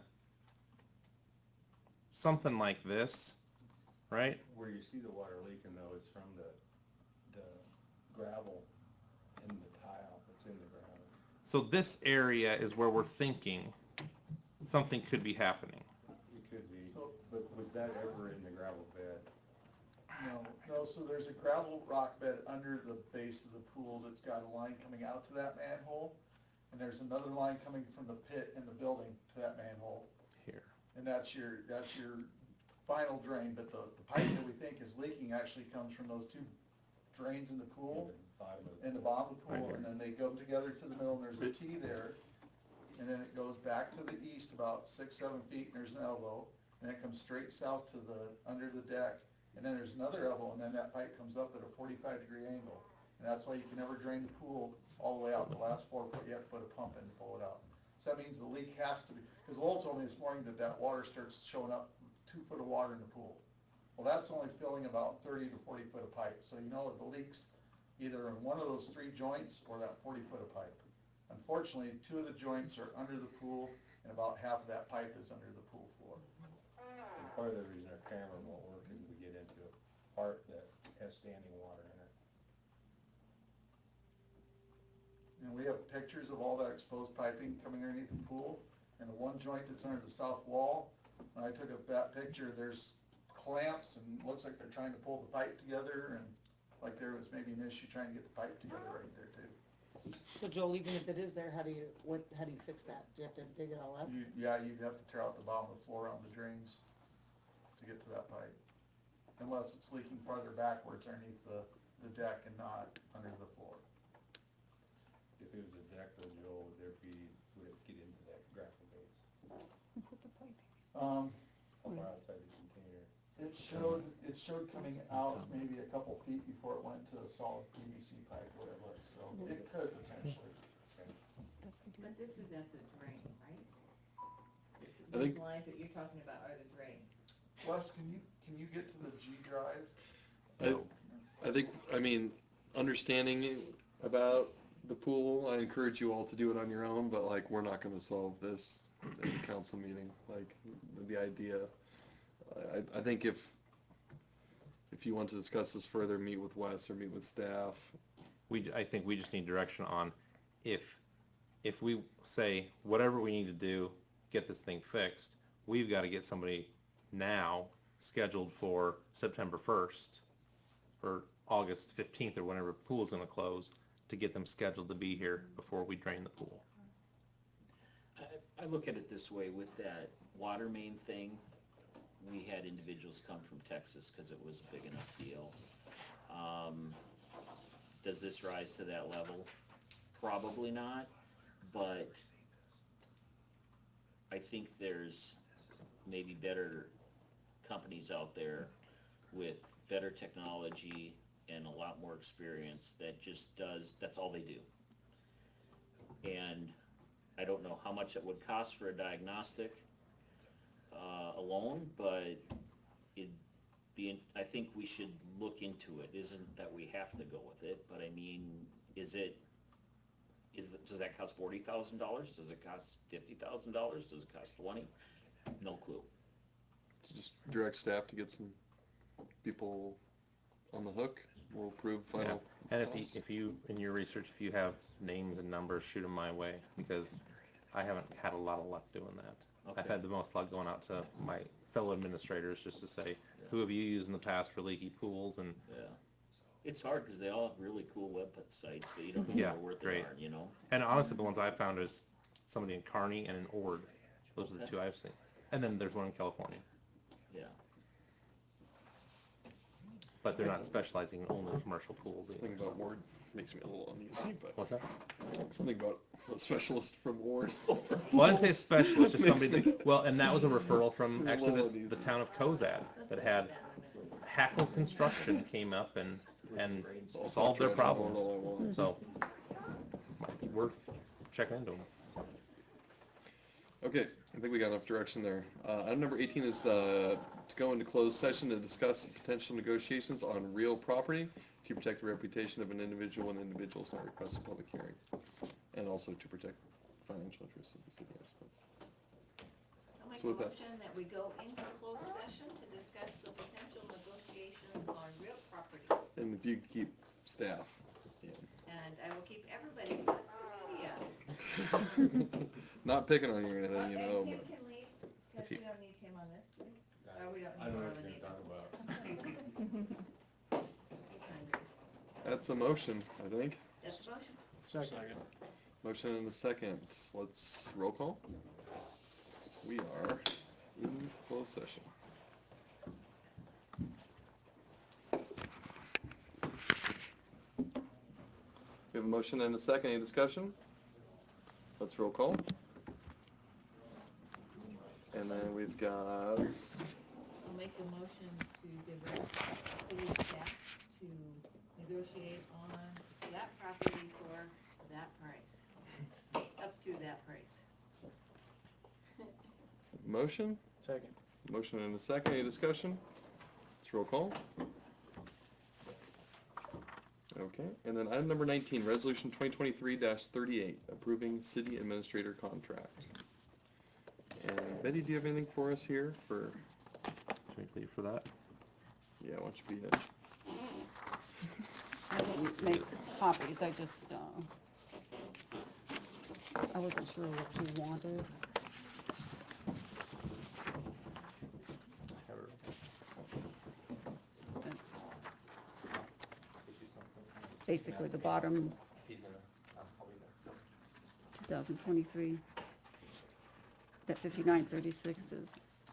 something like this, right? Where you see the water leaking though is from the, the gravel in the tile that's in the ground. So this area is where we're thinking something could be happening. It could be, So- but was that ever in the gravel bed? No, no, so there's a gravel rock bed under the base of the pool that's got a line coming out to that manhole. And there's another line coming from the pit in the building to that manhole. Here. And that's your, that's your final drain, but the, the pipe that we think is leaking actually comes from those two drains in the pool, Bottom of in the bottom of the Right pool, here. and then they go together to the middle, and there's a T there. And then it goes back to the east about six, seven feet, and there's an elbow, and it comes straight south to the, under the deck. And then there's another elbow, and then that pipe comes up at a forty-five degree angle. And that's why you can never drain the pool all the way out, the last four foot, you have to put a pump in to pull it out. So that means the leak has to be, because Lowell told me this morning that that water starts showing up, two foot of water in the pool. Well, that's only filling about thirty to forty foot of pipe, so you know that the leak's either in one of those three joints or that forty foot of pipe. Unfortunately, two of the joints are under the pool, and about half of that pipe is under the pool floor. And part of the reason our camera won't work is we get into a part that has standing water in it. And we have pictures of all that exposed piping coming underneath the pool, and the one joint that's under the south wall, when I took up that picture, there's clamps and looks like they're trying to pull the pipe together, and like there was maybe an issue trying to get the pipe together right there too. So Joel, even if it is there, how do you, what, how do you fix that? Do you have to dig it all up? You, yeah, you'd have to tear out the bottom of the floor on the drains to get to that pipe. Unless it's leaking farther backwards underneath the, the deck and not under the floor. If it was a deck though, Joel, would there be, would it get into that graphic base? Put the pipe. Um, How far outside the container? It showed, it showed coming out maybe a couple feet before it went to a solid P V C pipe, the way it looked, so it could potentially. But this is at the drain, right? This- I think- These lines that you're talking about are the drain. Wes, can you, can you get to the G drive? I, I think, I mean, understanding about the pool, I encourage you all to do it on your own, but like, we're not gonna solve this at the council meeting, like, the idea. I, I think if, if you want to discuss this further, meet with Wes or meet with staff. We, I think we just need direction on if, if we say, whatever we need to do, get this thing fixed, we've got to get somebody now scheduled for September first or August fifteenth or whenever the pool's going to close to get them scheduled to be here before we drain the pool. I, I look at it this way, with that water main thing, we had individuals come from Texas because it was a big enough deal. Um, does this rise to that level? Probably not, but I think there's maybe better companies out there with better technology and a lot more experience that just does, that's all they do. And I don't know how much it would cost for a diagnostic uh, alone, but it'd be, I think we should look into it. Isn't that we have to go with it, but I mean, is it, is it, does that cost forty thousand dollars? Does it cost fifty thousand dollars? Does it cost twenty? No clue. Just direct staff to get some people on the hook. We'll approve Yeah. final And if you, cost. if you, in your research, if you have names and numbers, shoot them my way, because I haven't had a lot of luck doing that. I've Okay. had the most luck going out to my fellow administrators just to say, who have you used in the past for leaky pools? And Yeah. It's hard because they all have really cool websites, but you don't know Yeah, where they great. are, you know? and honestly, the ones I've found is somebody in Kearney and in Ord. Those are the Okay. two I've seen. And then there's one in California. Yeah. But they're not specializing in only commercial pools Something either. about Ward makes me a little uneasy, but What's that? something about a specialist from Ward. Well, I didn't say specialist, just Makes somebody me- that, well, and that was a referral from A actually little the, the uneasy. town of Cozad that had Hackle Construction came up and, and solved their problems. So, might be worth checking into them. Okay, I think we got enough direction there. Uh, item number eighteen is, uh, to go into closed session to discuss potential negotiations on real property to protect the reputation of an individual and individuals not request a public hearing. And also to protect financial interests of the city, I suppose. I'll make So a with that- motion that we go into closed session to discuss the potential negotiations on real property. And if you could keep staff in. And I will keep everybody but the media. Not picking on you or anything, Well, you and know, Tim but. can leave, If because you- we don't need Tim on this, do we? Or we don't I need don't know what Marvin you're either. talking about. He's hungry. That's a motion, I think. That's the motion. Second. Motion and a second. Let's roll call. We are in closed session. We have a motion and a second. Any discussion? Let's roll call. And then we've got, I'll make a motion to direct city staff to negotiate on that property for that price. Up to that price. Motion? Second. Motion and a second. Any discussion? Let's roll call. Okay, and then item number nineteen, resolution twenty twenty-three dash thirty-eight, approving city administrator contract. And Betty, do you have anything for us here for, Should we leave for that? yeah, why don't you be it? I didn't make copies, I just, uh, I wasn't sure what you wanted. That's basically the bottom, two thousand twenty-three. That fifty-nine thirty-six is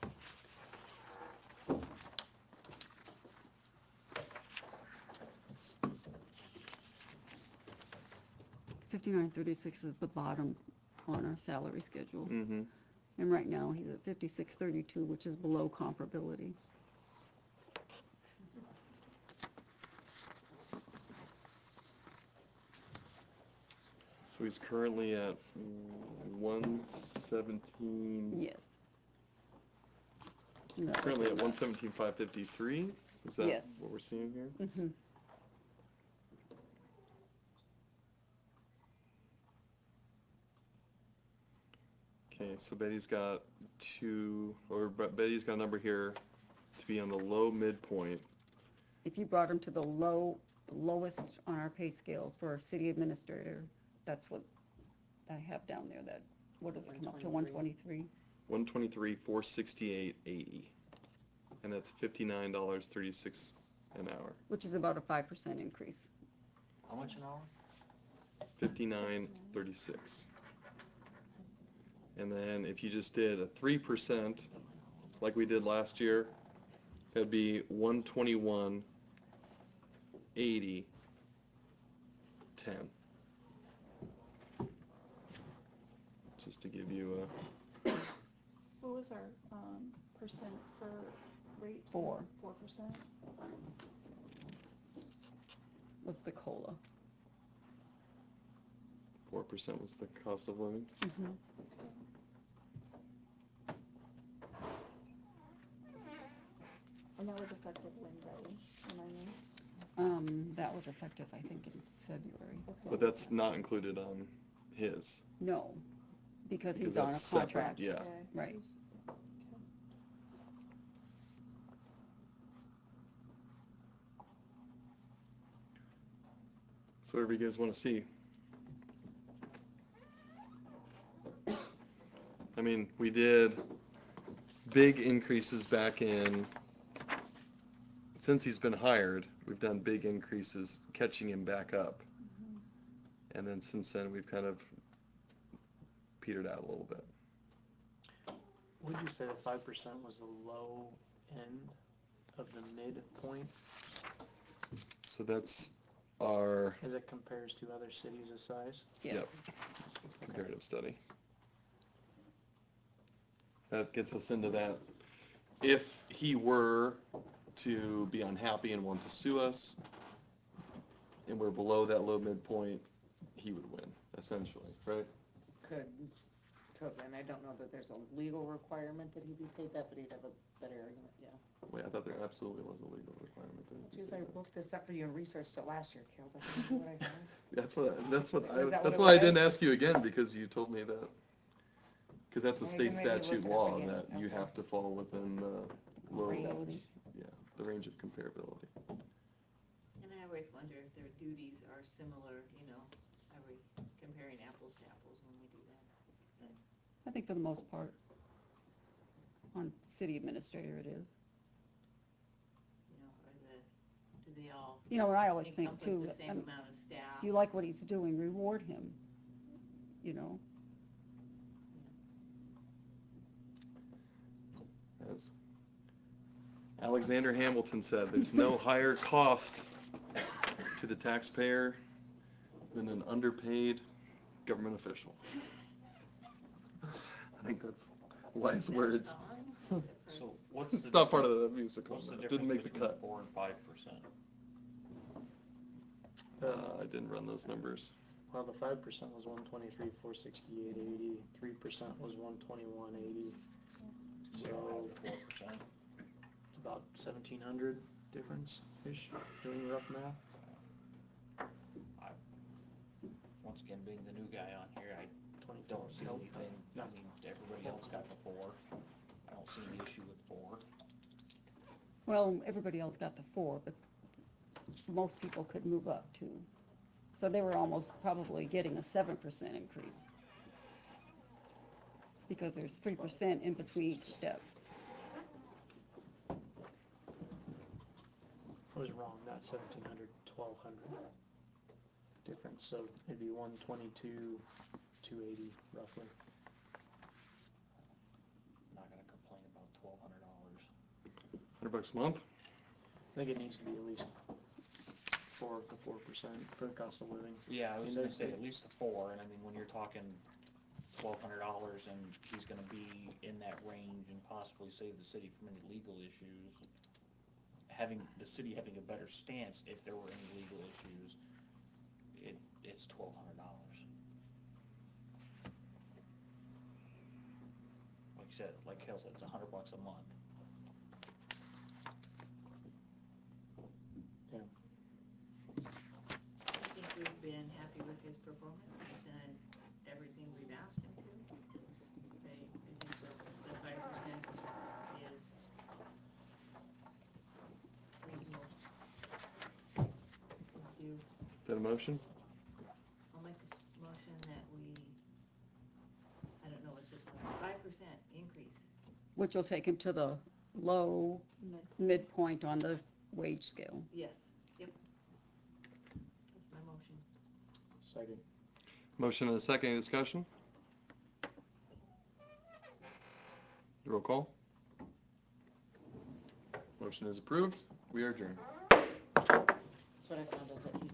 fifty-nine thirty-six is the bottom on our salary schedule. Mm-hmm. And right now, he's at fifty-six thirty-two, which is below comparability. So he's currently at one seventeen. Yes. No, Currently at that's one seventeen five fifty-three. Is that Yes. what we're seeing here? Mhm. Okay, so Betty's got two, or Be- Betty's got a number here to be on the low midpoint. If you brought him to the low, the lowest on our pay scale for a city administrator, that's what I have down there, that, what does it come up to, one twenty-three? One twenty-three, four sixty-eight, eighty. And that's fifty-nine dollars thirty-six an hour. Which is about a five percent increase. How much an hour? Fifty-nine thirty-six. And then if you just did a three percent, like we did last year, that'd be one twenty-one eighty ten. Just to give you a, What was our, um, percent for rate? Four. Four percent? What's the COLA? four percent was the cost of living. Mhm. And that was effective when, Betty, remind me? Um, that was effective, I think, in February. But that's not included on his. No, because Because he's on a that's separate, contract. yeah. Okay. Right. So whatever you guys want to see. I mean, we did big increases back in, since he's been hired, we've done big increases catching him back up. And then since then, we've kind of petered out a little bit. Would you say that five percent was the low end of the midpoint So that's our, as it compares to other cities of size? Yeah. yep, comparative study. That gets us into that. If he were to be unhappy and want to sue us, and we're below that low midpoint, he would win, essentially, right? Could, could, and I don't know that there's a legal requirement that he be paid that, but he'd have a better argument, yeah. Wait, I thought there absolutely was a legal requirement. that he Geez, be I paid. looked this up for you and researched it last year, Carol, that's not what I found. That's what, I- that's what I, Is that what that's it why I was? didn't ask you again, because you told me that. Because that's a I state can maybe look statute it up law, again. that you Okay. have to fall within the low, Comparability. yeah, the range of comparability. And I always wonder if their duties are similar, you know, are we comparing apples to apples when we do that? I think for the most part, on city administrator it is. You know, or the, do they all You know, and I always think encompass too, the that, same um, amount of staff? if you like what he's doing, reward him, you know? As Alexander Hamilton said, there's no higher cost to the taxpayer than an underpaid government official. I think that's wise Is that a words. song? So what's the? It's not part of difference- the musical. What's the It difference didn't make the between cut. four and five percent? Uh, I didn't run those numbers. Well, the five percent was one twenty-three, four sixty-eight, eighty, three percent was one twenty-one, eighty. So, four percent. it's about seventeen hundred difference-ish, doing rough math. Once again, being the new guy on here, I twenty-four. don't see Nope. anything, I mean, everybody else got the four. I don't see any issue with four. Well, everybody else got the four, but most people could move up too. So they were almost probably getting a seven percent increase. Because there's three percent in between each step. I was wrong, not seventeen hundred, twelve hundred difference, so it'd be one twenty-two, two eighty roughly. Not gonna complain about twelve hundred dollars. Hundred bucks a month? I think it needs to be at least four, the four percent for the cost of living. Yeah, I was And gonna there's say the- at least the four, and I mean, when you're talking twelve hundred dollars and he's gonna be in that range and possibly save the city from any legal issues, having, the city having a better stance if there were any legal issues, it, it's twelve hundred dollars. Like you said, like Kel said, it's a hundred bucks a month. I think we've been happy with his performance. He's done everything we've asked him to. I, I think that the five percent is reasonable. Let's do, Is that a motion? I'll make a motion that we, I don't know what this one, five percent increase. Which will take him to the low midpoint on the wage scale. Yes, yep. That's my motion. Second. Motion and a second, any discussion? Roll call. Motion is approved. We are adjourned. That's what I found is that he